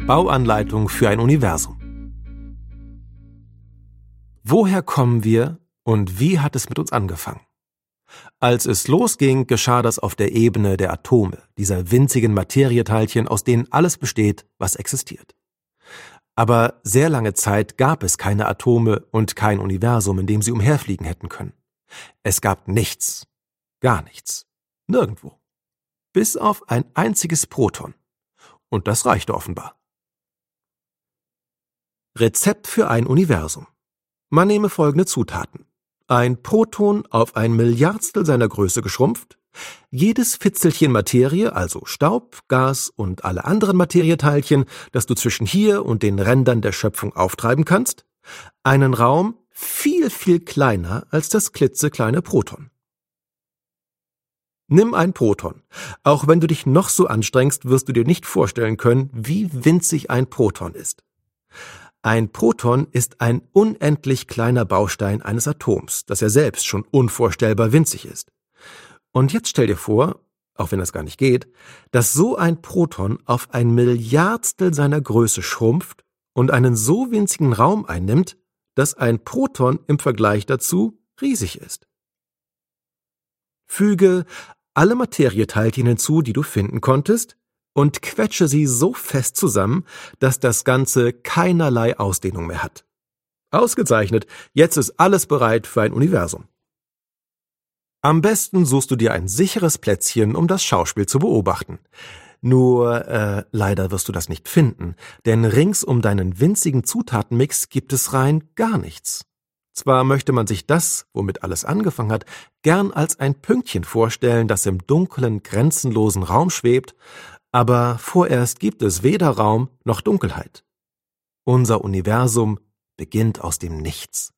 Bauanleitung für ein Universum. Woher kommen wir und wie hat es mit uns angefangen? Als es losging, geschah das auf der Ebene der Atome, dieser winzigen Materieteilchen, aus denen alles besteht, was existiert. Aber sehr lange Zeit gab es keine Atome und kein Universum, in dem sie umherfliegen hätten können. Es gab nichts, gar nichts, nirgendwo, bis auf ein einziges Proton. Und das reichte offenbar. Rezept für ein Universum. Man nehme folgende Zutaten. Ein Proton auf ein Milliardstel seiner Größe geschrumpft, jedes Fitzelchen Materie, also Staub, Gas und alle anderen Materieteilchen, das du zwischen hier und den Rändern der Schöpfung auftreiben kannst, einen Raum viel, viel kleiner als das klitzekleine Proton. Nimm ein Proton. Auch wenn du dich noch so anstrengst, wirst du dir nicht vorstellen können, wie winzig ein Proton ist. Ein Proton ist ein unendlich kleiner Baustein eines Atoms, das ja selbst schon unvorstellbar winzig ist. Und jetzt stell dir vor, auch wenn das gar nicht geht, dass so ein Proton auf ein Milliardstel seiner Größe schrumpft und einen so winzigen Raum einnimmt, dass ein Proton im Vergleich dazu riesig ist. Füge alle Materieteilchen hinzu, die du finden konntest, und quetsche sie so fest zusammen, dass das Ganze keinerlei Ausdehnung mehr hat. Ausgezeichnet, jetzt ist alles bereit für ein Universum. Am besten suchst du dir ein sicheres Plätzchen, um das Schauspiel zu beobachten. Nur, leider wirst du das nicht finden, denn rings um deinen winzigen Zutatenmix gibt es rein gar nichts. Zwar möchte man sich das, womit alles angefangen hat, gern als ein Pünktchen vorstellen, das im dunklen, grenzenlosen Raum schwebt, aber vorerst gibt es weder Raum noch Dunkelheit. Unser Universum beginnt aus dem Nichts.